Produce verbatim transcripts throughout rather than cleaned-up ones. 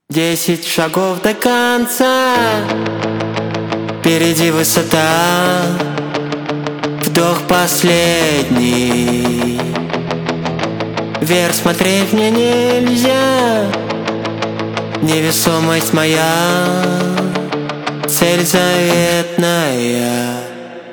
Десять шагов до конца, впереди высота, вдох последний. Вверх смотреть мне нельзя, невесомость моя, цель заветная.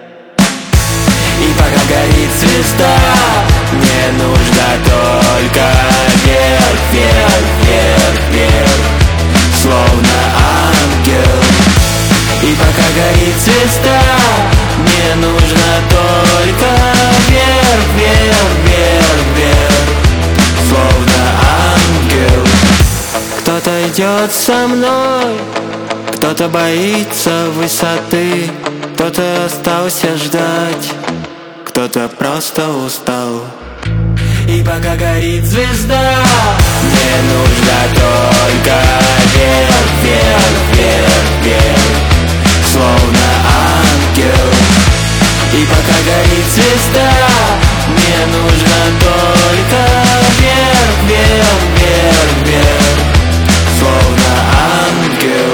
И пока горит звезда, мне нужно только вверх, вверх, вверх, вверх, словно ангел. И пока горит звезда, мне нужно только вверх, вверх, вверх, вверх, словно ангел. Кто-то идет со мной, кто-то боится высоты, кто-то остался ждать, кто-то просто устал. И пока горит звезда, мне нужно только вверх, вверх, вверх, вверх, словно ангел. И пока горит звезда, мне нужно только вверх, вверх, вверх, вверх, словно ангел.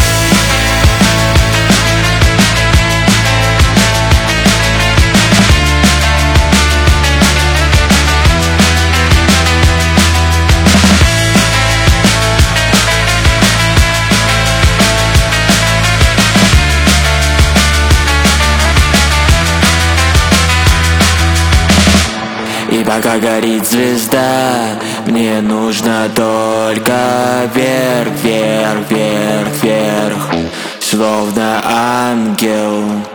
И пока горит звезда, мне нужно только вверх, вверх, вверх, вверх, словно ангел.